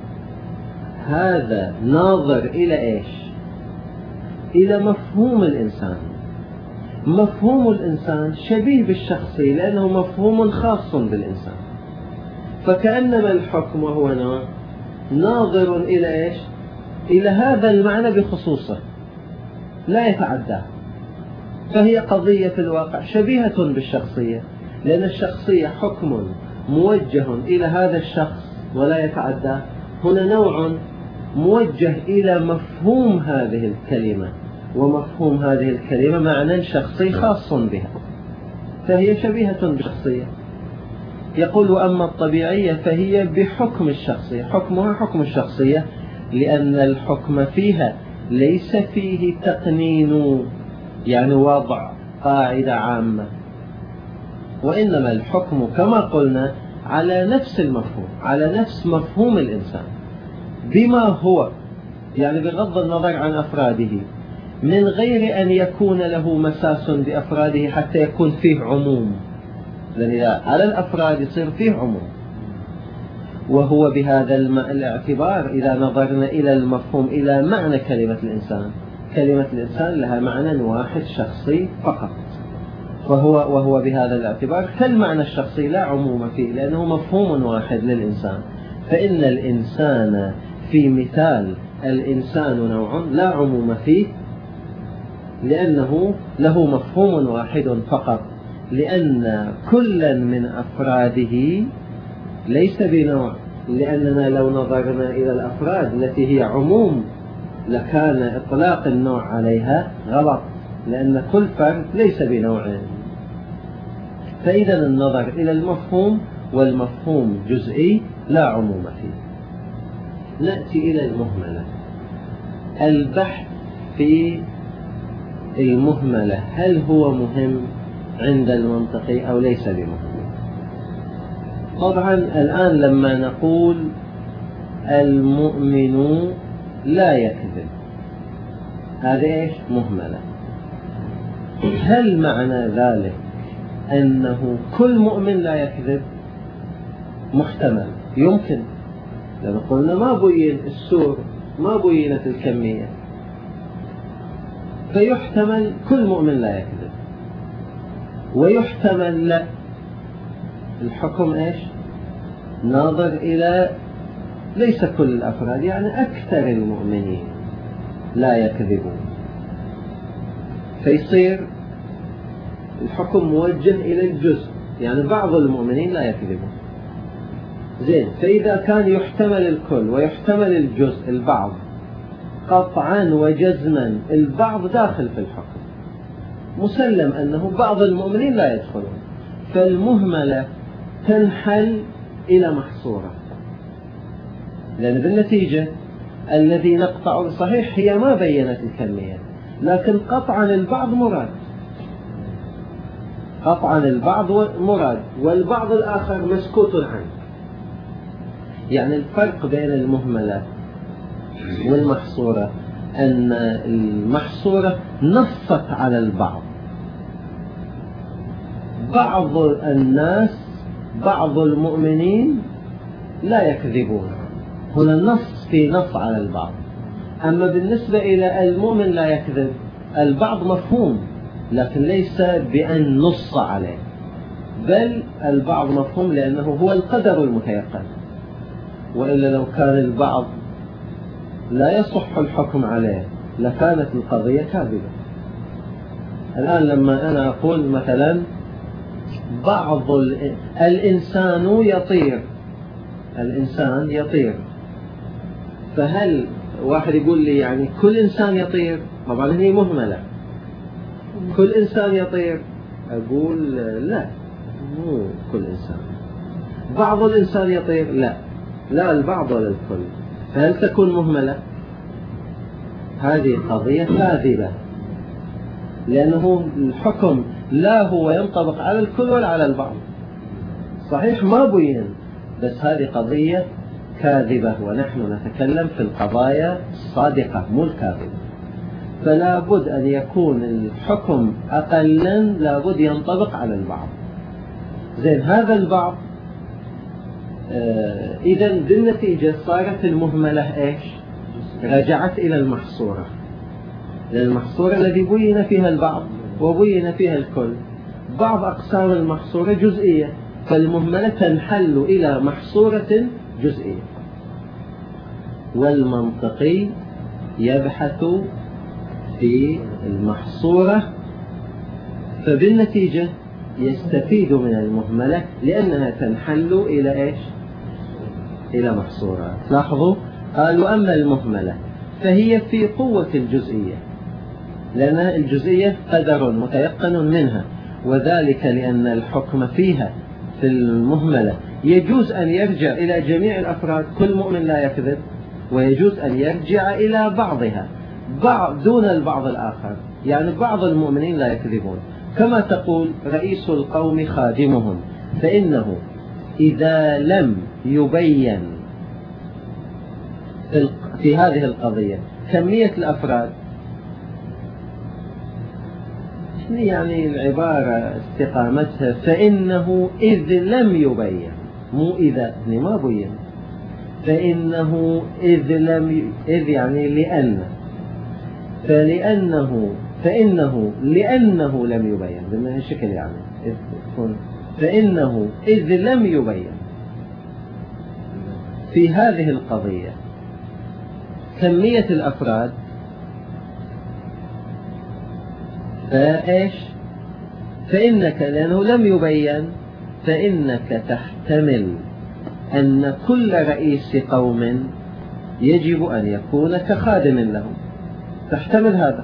هذا ناظر إلى إيش؟ إلى مفهوم الإنسان. مفهوم الإنسان شبيه بالشخصي لأنه مفهوم خاص بالإنسان، فكأنما الحكم وهو نوع ناظر إلى إيش؟ إلى هذا المعنى بخصوصه لا يتعدى، فهي قضية في الواقع شبيهة بالشخصية، لأن الشخصية حكم موجه إلى هذا الشخص ولا يتعدى، هنا نوع موجه إلى مفهوم هذه الكلمة، ومفهوم هذه الكلمة معنى شخصي خاص بها، فهي شبيهة بالشخصية. يقول وأما الطبيعية فهي بحكم الشخصية، حكمها حكم الشخصية، لأن الحكم فيها ليس فيه تقنين يعني وضع قاعدة عامة، وإنما الحكم كما قلنا على نفس المفهوم، على نفس مفهوم الإنسان بما هو، يعني بغض النظر عن أفراده، من غير أن يكون له مساس بأفراده حتى يكون فيه عموم، لأن إذا على الأفراد يصير فيه عموم. وهو بهذا الاعتبار إذا نظرنا إلى المفهوم، إلى معنى كلمة الإنسان، كلمة الإنسان لها معنى واحد شخصي فقط، وهو, وهو بهذا الاعتبار كالمعنى الشخصي لا عموم فيه، لأنه مفهوم واحد للإنسان. فإن الإنسان في مثال الإنسان نوع لا عموم فيه، لأنه له مفهوم واحد فقط، لأن كلا من أفراده ليس بنوع، لأننا لو نظرنا إلى الأفراد التي هي عموم لكان إطلاق النوع عليها غلط، لأن كل فرد ليس بنوع. فإذا النظر إلى المفهوم، والمفهوم جزئي لا عموم فيه. نأتي إلى المهملة. البحث في المهملة هل هو مهم عند المنطقي أو ليس بمهم؟ طبعا الآن لما نقول المؤمن لا يكذب، هذا إيش؟ مهملة. هل معنى ذلك أنه كل مؤمن لا يكذب؟ محتمل، يمكن، لأن قلنا ما بين السور، ما بينت الكمية، فيحتمل كل مؤمن لا يكذب، ويحتمل لا. الحكم إيش؟ ناظر إلى ليس كل الأفراد، يعني أكثر المؤمنين لا يكذبون، فيصير الحكم موجه إلى الجزء، يعني بعض المؤمنين لا يكذبون. زين، فإذا كان يحتمل الكل ويحتمل الجزء البعض، قطعا وجزما البعض داخل في الحكم، مسلم أنه بعض المؤمنين لا يدخلون، فالمهملة تنحل إلى محصورة، لأن بالنتيجة الذي نقطع صحيح هي ما بينت الكمية، لكن قطعا البعض مراد، قطعا البعض مراد، والبعض الآخر مسكوت عنه. يعني الفرق بين المهملة والمحصورة أن المحصورة نصت على البعض، بعض الناس بعض المؤمنين لا يكذبون، هنا نص في نص على البعض. أما بالنسبة إلى المؤمن لا يكذب، البعض مفهوم لكن ليس بأن نص عليه، بل البعض مفهوم لأنه هو القدر المتيقن، وإلا لو كان البعض لا يصح الحكم عليه لكانت القضية كاذبة. الآن لما أنا أقول مثلا بعض الإنسان يطير، الإنسان يطير، فهل واحد يقول لي يعني كل إنسان يطير؟ طبعا هي مهملة، كل إنسان يطير، أقول لا، مو كل إنسان. بعض الإنسان يطير، لا، لا البعض ولا الكل، فهل تكون مهملة؟ هذه قضية كاذبة، لأنه الحكم لا هو ينطبق على الكل ولا على البعض. صحيح ما بين، بس هذه قضية كاذبة، ونحن نتكلم في القضايا الصادقة مو الكاذبة. فلا بد أن يكون الحكم أقلا لا بد ينطبق على البعض. زين، هذا البعض آه إذا بالنتيجة صارت المهملة إيش؟ رجعت إلى المحصورة، للمحصورة الذي بين فيها البعض وبين فيها الكل. بعض أقسام المحصورة جزئية، فالمهملة تنحل إلى محصورة جزئية. والمنطقي يبحث في المحصورة، فبالنتيجة يستفيد من المهملة لأنها تنحل إلى إيش؟ إلى محصورة. لاحظوا، قالوا أما المهملة فهي في قوة الجزئية، لأن الجزئية قدر متيقن منها، وذلك لأن الحكم فيها في المهملة يجوز أن يرجع إلى جميع الأفراد، كل مؤمن لا يكذب، ويجوز أن يرجع إلى بعضها بعض دون البعض الآخر، يعني بعض المؤمنين لا يكذبون. كما تقول رئيس القوم خادمهم، فإنه إذا لم يبين في هذه القضية كمية الأفراد، يعني العبارة استقامتها فإنه إذ لم يبين، مو إذا ما بين، فإنه إذ لم، إذ يعني لأن، فلأنه فإنه لأنه لم يبين بما هالشكل، يعني فإنه إذ لم يبين في هذه القضية كمية الأفراد، فإيش؟ فإنك لأنه لم يبين فإنك تحتمل أن كل رئيس قوم يجب أن يكون كخادم لهم، تحتمل هذا،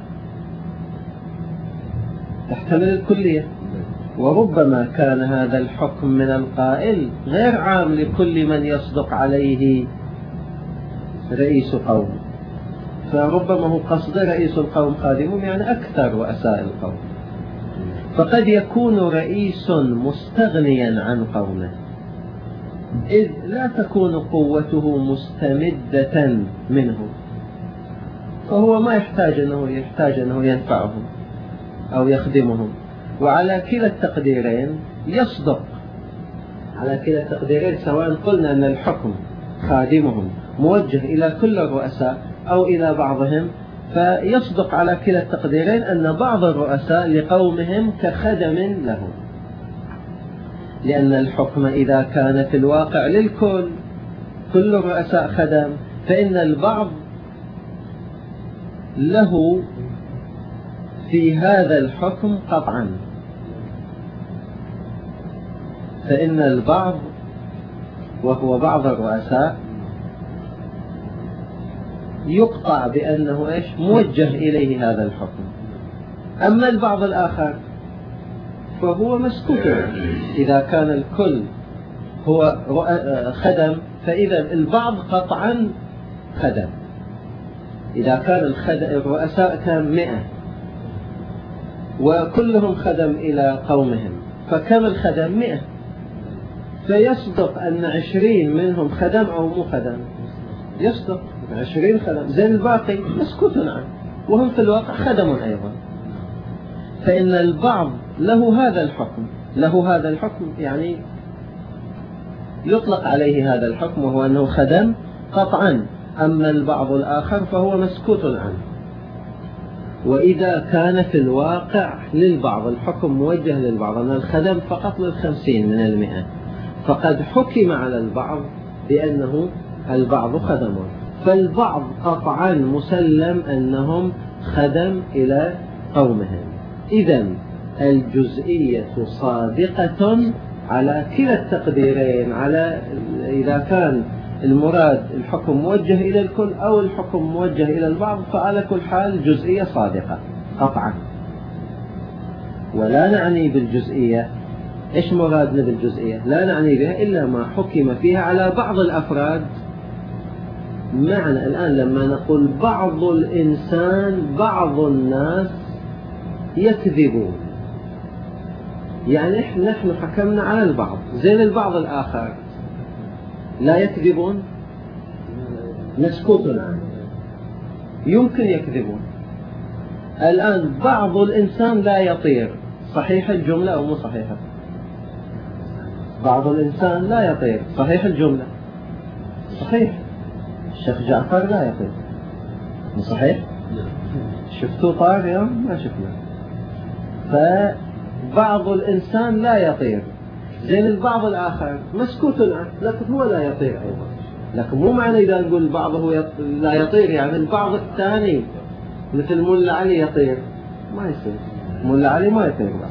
تحتمل الكلية. وربما كان هذا الحكم من القائل غير عام لكل من يصدق عليه رئيس قوم، فربما هو قصد رئيس القوم خادمهم يعني أكثر رؤساء القوم. فقد يكون رئيس مستغنيا عن قومه، إذ لا تكون قوته مستمدة منه، فهو ما يحتاج أنه يحتاج أنه ينفعهم أو يخدمهم. وعلى كلا التقديرين يصدق، على كلا التقديرين سواء قلنا أن الحكم خادمهم موجه إلى كل الرؤساء أو إلى بعضهم، فيصدق على كلا التقديرين أن بعض الرؤساء لقومهم كخدم لهم، لأن الحكم إذا كان في الواقع للكل، كل الرؤساء خدم، فإن البعض له في هذا الحكم قطعا، فإن البعض وهو بعض الرؤساء يقطع بأنه إيش؟ موجه إليه هذا الحكم. أما البعض الآخر فهو مسكوت، إذا كان الكل هو خدم فإذا البعض قطعا خدم. إذا كان الرؤساء كان مئة وكلهم خدم إلى قومهم، فكم الخدم؟ مئة، فيصدق أن عشرين منهم خدم أو مو خدم، يصدق عشرين خدم، زين الباقي مسكوت عنه وهم في الواقع خدم أيضا. فإن البعض له هذا الحكم، له هذا الحكم يعني يطلق عليه هذا الحكم، وهو أنه خدم قطعا، أما البعض الآخر فهو مسكوت عنه. وإذا كان في الواقع للبعض الحكم موجه للبعض أن الخدم فقط للخمسين من المئة، فقد حكم على البعض بأنه البعض خدم، فالبعض قطعا مسلم أنهم خدم إلى قومهم. إذن الجزئية صادقة على كلا التقديرين، على إذا كان المراد الحكم موجه إلى الكل أو الحكم موجه إلى البعض، فعلى كل حال الجزئية صادقة قطعا. ولا نعني بالجزئية، إيش مرادنا بالجزئية؟ لا نعني بها إلا ما حكم فيها على بعض الأفراد. معنى الآن لما نقول بعض الإنسان، بعض الناس يكذبون، يعني نحن حكمنا على البعض، زين البعض الآخر لا يكذبون، مسكوت عنه، يمكن يكذبون. الآن بعض الإنسان لا يطير، صحيح الجملة أو مو صحيحة؟ بعض الإنسان لا يطير، صحيح الجملة؟ صحيح. الشيخ جعفر لا يطير، مو صحيح؟ شفتوا طار يوم؟ ما شفنا. فبعض الإنسان لا يطير، زين البعض الآخر مسكوت عنه لكن هو لا يطير أيضا. لكن مو معنى إذا نقول البعض هو يط... لا يطير يعني البعض الثاني مثل ملا علي يطير، ما يصير. ملا علي ما يطير بعض.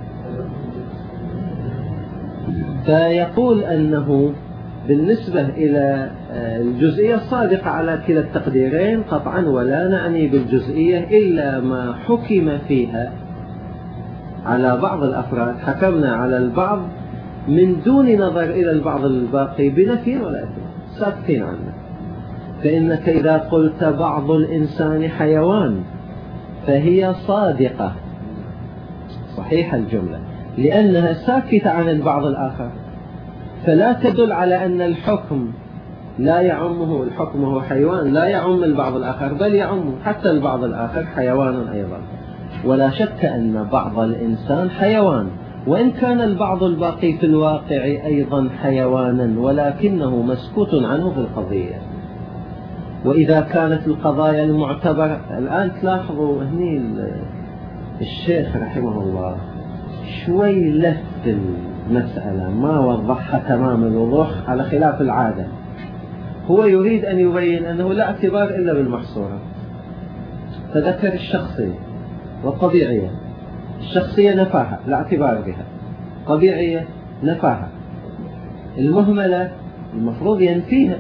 فيقول أنه بالنسبة إلى الجزئية الصادقة على كلا التقديرين قطعا، ولا نعني بالجزئية إلا ما حكم فيها على بعض الأفراد، حكمنا على البعض من دون نظر إلى البعض الباقي بنفي ولا إثبات، ساكتين عنه. فإنك إذا قلت بعض الإنسان حيوان فهي صادقة صحيح الجملة، لأنها ساكتة عن البعض الآخر، فلا تدل على أن الحكم لا يعمه، الحكم هو حيوان لا يعم البعض الآخر، بل يعم حتى البعض الآخر حيوان أيضا. ولا شك أن بعض الإنسان حيوان، وإن كان البعض الباقي في الواقع أيضا حيوانا، ولكنه مسكوت عنه في القضية. وإذا كانت القضايا المعتبرة، الآن تلاحظوا هني الشيخ رحمه الله شوي لف المسألة، ما وضحها تمام الوضوح على خلاف العادة. هو يريد أن يبين أنه لا اعتبار إلا بالمحصورة، فذكر الشخصية والطبيعية. الشخصية نفاها لا اعتبار بها، طبيعية نفاها، المهملة المفروض ينفيها،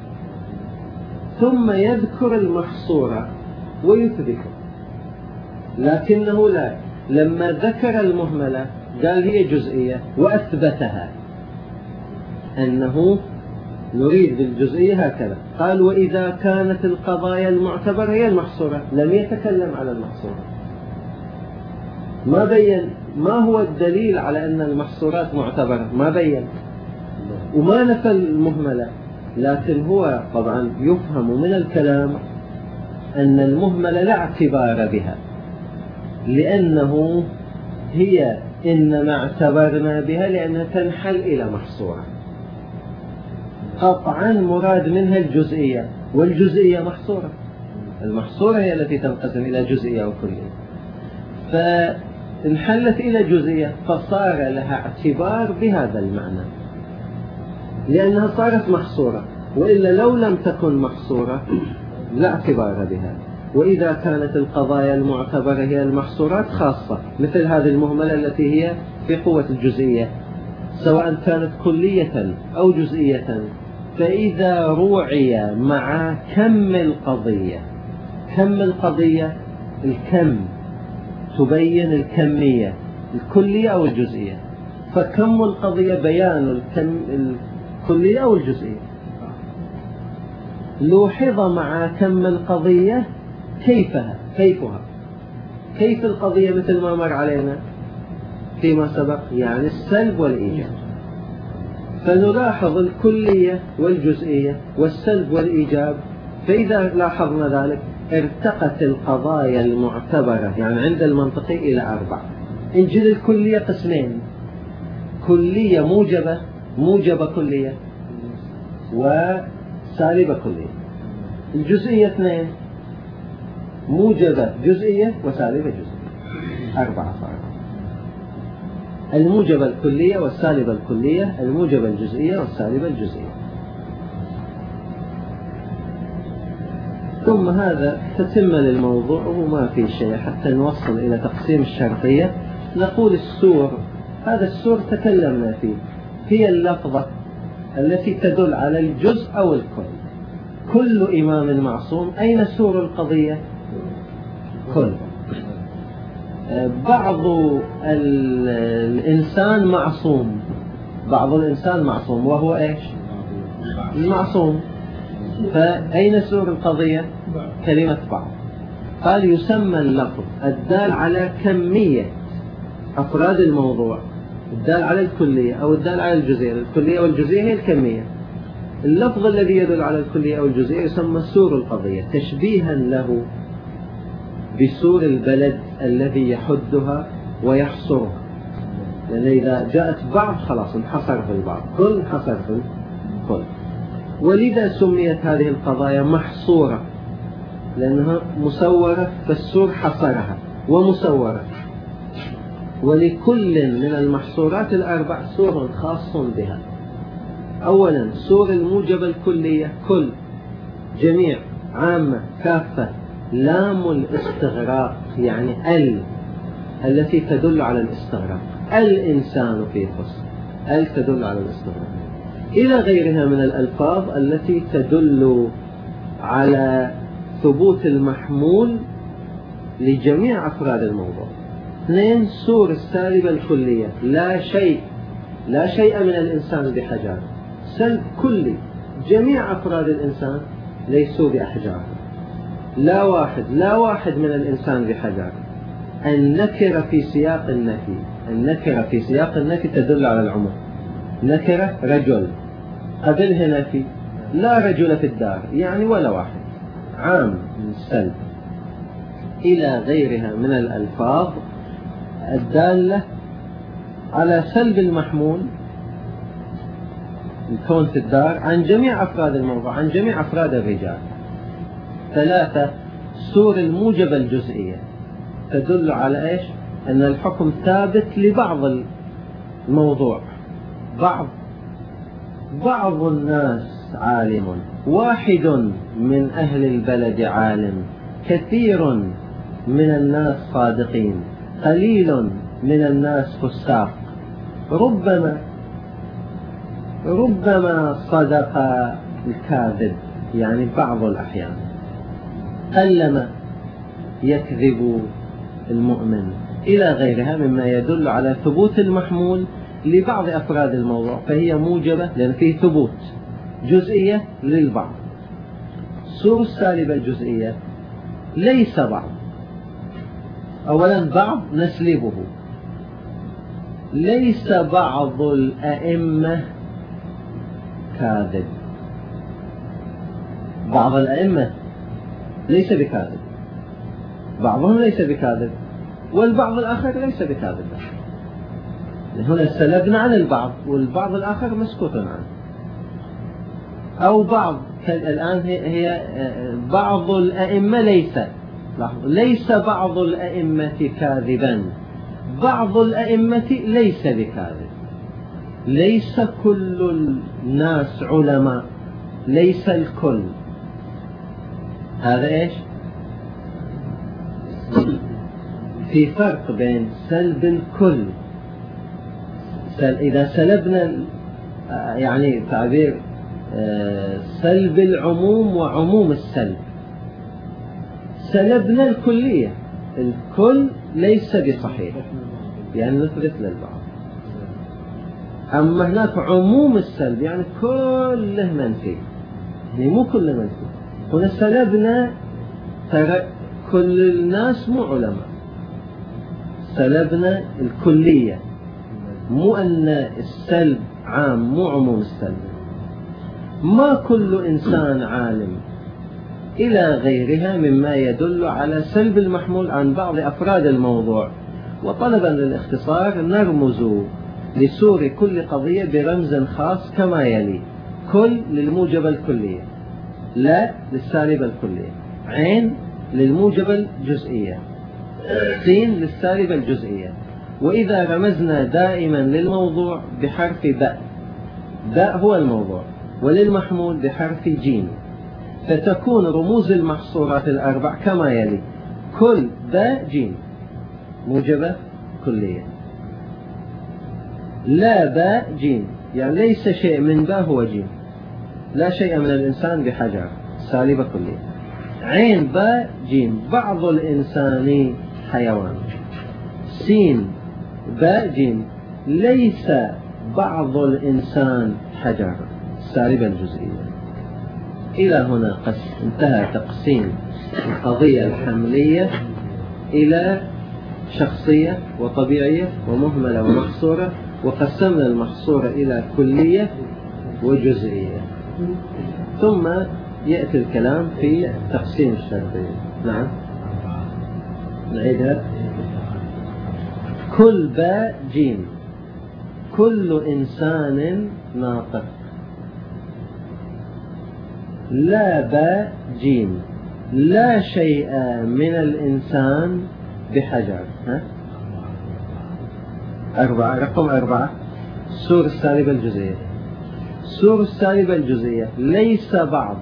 ثم يذكر المحصورة ويثبتها. لكنه لا، لما ذكر المهملة قال هي جزئية وأثبتها، أنه نريد بالجزئية هكذا. قال وإذا كانت القضايا المعتبرة هي المحصورة، لم يتكلم على المحصورة، ما بين ما هو الدليل على أن المحصورات معتبرة، ما بين، وما نفى المهملة. لكن هو طبعا يفهم من الكلام أن المهملة لا اعتبار بها، لأنه هي إنما اعتبرنا بها لأنها تنحل إلى محصورة. قطعا مراد منها الجزئية، والجزئية محصورة، المحصورة هي التي تنقسم إلى جزئية وكلية، فانحلت إلى جزئية فصار لها اعتبار بهذا المعنى لأنها صارت محصورة، وإلا لو لم تكن محصورة لا اعتبار بها. وإذا كانت القضايا المعتبرة هي المحصورات خاصة مثل هذه المهملة التي هي في قوة الجزئية، سواء كانت كلية أو جزئية، فإذا روعي مع كم القضية، كم القضية الكم تبين الكمية الكلية أو الجزئية، فكم القضية بيان الكم الكلية أو الجزئية. لوحظ مع كم القضية كيفها كيفها كيف القضية مثل ما مر علينا فيما سبق، يعني السلب والإيجاب. فنلاحظ الكلية والجزئية والسلب والإيجاب، فإذا لاحظنا ذلك ارتقت القضايا المعتبرة يعني عند المنطقي إلى أربع. انجل الكلية قسمين، كلية موجبة موجبة كلية وسالبة كلية. الجزئية اثنين، موجبة جزئية وسالبة جزئية، أربعة صار. الموجبة الكلية والسالبة الكلية، الموجبة الجزئية والسالبة الجزئية. ثم هذا تتم للموضوع وما في شيء حتى نوصل إلى تقسيم الشرطية. نقول السور، هذا السور تكلمنا فيه، هي اللفظة التي تدل على الجزء أو الكل. كل إمام معصوم، أين سور القضية؟ كل. بعض الإنسان معصوم، بعض الإنسان معصوم وهو إيش؟ المعصوم. فأين سور القضية؟ كلمة بعض. قال يسمى اللفظ الدال على كمية أفراد الموضوع، الدال على الكلية أو الدال على الجزئية. الكلية والجزئية هي الكمية. اللفظ الذي يدل على الكلية أو الجزئية يسمى سور القضية، تشبيها له بسور البلد الذي يحدها ويحصرها، لأن إذا جاءت بعض خلاص انحصر في البعض، كل انحصر في الكل. ولذا سميت هذه القضايا محصورة، لأنها مسورة، فالسور حصرها ومسورة. ولكل من المحصورات الأربع سور خاص بها. أولا سور الموجبة الكلية، كل، جميع، عامة، كافة. لام الاستغراق يعني ال التي تدل على الاستغراق، الإنسان في خص، ال تدل على الاستغراق. إلى غيرها من الألفاظ التي تدل على ثبوت المحمول لجميع أفراد الموضوع. اثنين سور السالبة الكلية، لا شيء، لا شيء من الإنسان بحجار، سلب كلي، جميع أفراد الإنسان ليسوا بأحجار. لا واحد، لا واحد من الإنسان بحجار. النكرة في سياق النفي، النكرة في سياق النفي تدل على العموم. نكرة رجل، قبلها نفي، لا رجل في الدار، يعني ولا واحد، عام من السلب. إلى غيرها من الألفاظ الدالة على سلب المحمول، الكون في الدار، عن جميع أفراد الموضوع، عن جميع أفراد الرجال. ثلاثة سور الموجبة الجزئية، تدل على إيش؟ أن الحكم ثابت لبعض الموضوع، بعض بعض الناس عالم، واحد من أهل البلد عالم، كثير من الناس صادقين، قليل من الناس فساق. ربما ربما صدق الكاذب، يعني بعض الأحيان. قلما يكذب المؤمن، إلى غيرها مما يدل على ثبوت المحمول لبعض أفراد الموضوع، فهي موجبة لأن فيه ثبوت، جزئية للبعض. سور السالبة الجزئية ليس بعض. أولا بعض نسلبه، ليس بعض الأئمة كاذب، بعض الأئمة ليس بكاذب، بعضهم ليس بكاذب، والبعض الآخر ليس بكاذب. هنا سلبنا عن البعض، والبعض الآخر مسكوت عنه. أو بعض الآن هي بعض الأئمة ليس، ليس بعض الأئمة كاذبا، بعض الأئمة ليس بكاذب. ليس كل الناس علماء، ليس الكل. هذا إيش؟ في فرق بين سلب الكل، إذا سلبنا يعني تعبير سلب العموم وعموم السلب، سلبنا الكلية، الكل ليس بصحيح، يعني نثبت للبعض. أما هناك عموم السلب يعني كله منفي، يعني مو كله منفي. هنا سلبنا ترى كل الناس مو علماء، سلبنا الكلية، مو أن السلب عام، مو عموم السلب. ما كل إنسان عالم، إلى غيرها مما يدل على سلب المحمول عن بعض أفراد الموضوع. وطلبا للاختصار نرمز لسور كل قضية برمز خاص كما يلي: كل للموجبة الكلية، لا للسالبة الكلية، عين للموجبة الجزئية، سين للسالبة الجزئية. وإذا رمزنا دائما للموضوع بحرف باء، باء هو الموضوع، وللمحمول بحرف جيم، فتكون رموز المحصورات الأربع كما يلي: كل باء جيم موجبة كلية، لا باء جيم يعني ليس شيء من باء هو جيم، لا شيء من الإنسان بحجر سالبة كلية. عين باء جيم بعض الإنسان حيوان. سين باء جيم ليس بعض الإنسان حجر سالبة الجزئية. إلى هنا قس انتهى تقسيم القضية الحملية إلى شخصية وطبيعية ومهملة ومحصورة، وقسمنا المحصورة إلى كلية وجزئية، ثم يأتي الكلام في تقسيم الشرطية. نعم نعيدها. كل باء جيم كل إنسان ناطق. لا باء جيم لا شيء من الإنسان بحجر. ها؟ أربعة، رقم أربعة، سور السالبة الجزئية. سور السالبة الجزئية ليس بعض.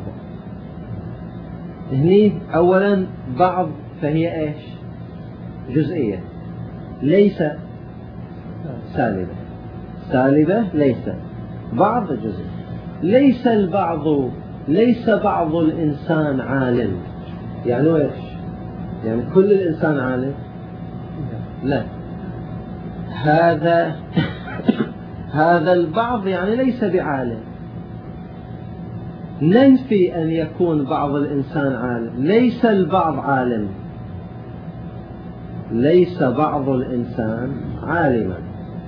هني أولا بعض فهي إيش؟ جزئية، ليس سالبة. سالبة ليس، بعض جزئية. ليس البعض، ليس بعض الإنسان عالم. يعني إيش؟ يعني كل الإنسان عالم؟ لا، هذا هذا البعض يعني ليس بعالم. ننفي أن يكون بعض الإنسان عالم. ليس البعض عالم، ليس بعض الإنسان عالما،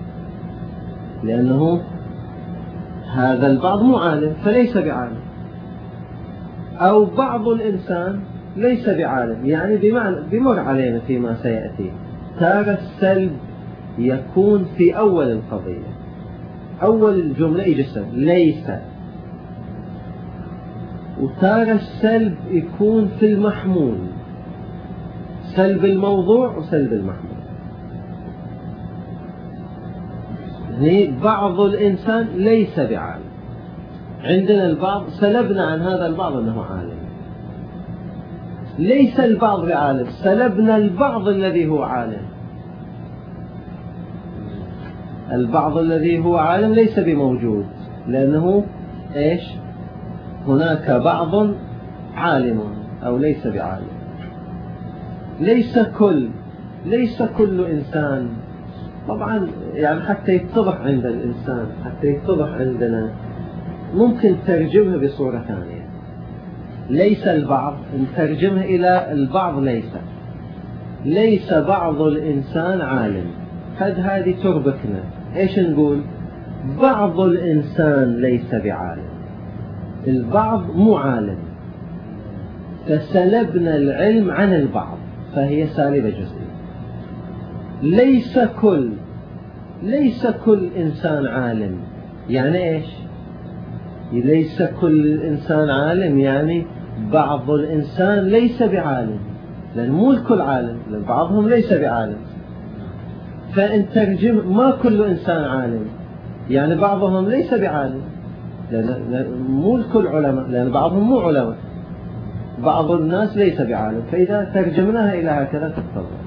لأنه هذا البعض مو عالم فليس بعالم. أو بعض الإنسان ليس بعالم، يعني بمعنى بمر علينا فيما سيأتي. تارة السلب يكون في أول القضية، أول الجملة يجسم ليس، وتارة السلب يكون في المحمول، سلب الموضوع وسلب المحمول. يعني بعض الإنسان ليس بعالم، عندنا البعض سلبنا عن هذا البعض أنه عالم. ليس البعض بعالم، سلبنا البعض الذي هو عالم. البعض الذي هو عالم ليس بموجود، لأنه إيش؟ هناك بعض عالم أو ليس بعالم. ليس كل، ليس كل إنسان. طبعا يعني حتى يتضح عند الإنسان، حتى يتضح عندنا، ممكن ترجمها بصورة ثانية. ليس البعض نترجمها إلى البعض ليس. ليس بعض الإنسان عالم، قد هذه تربكنا. إيش نقول؟ بعض الإنسان ليس بعالم، البعض مو عالم، فسلبنا العلم عن البعض فهي سالبة جزئية. ليس كل، ليس كل إنسان عالم، يعني إيش؟ ليس كل إنسان عالم يعني بعض الإنسان ليس بعالم، لأن مو الكل عالم، لأن بعضهم ليس بعالم. فإن ترجم ما كل إنسان عالم يعني بعضهم ليس بعالم، لأن مو الكل علماء، لأن بعضهم مو علماء. بعض الناس ليس بعالم، فإذا ترجمناها إلى هكذا تتضح.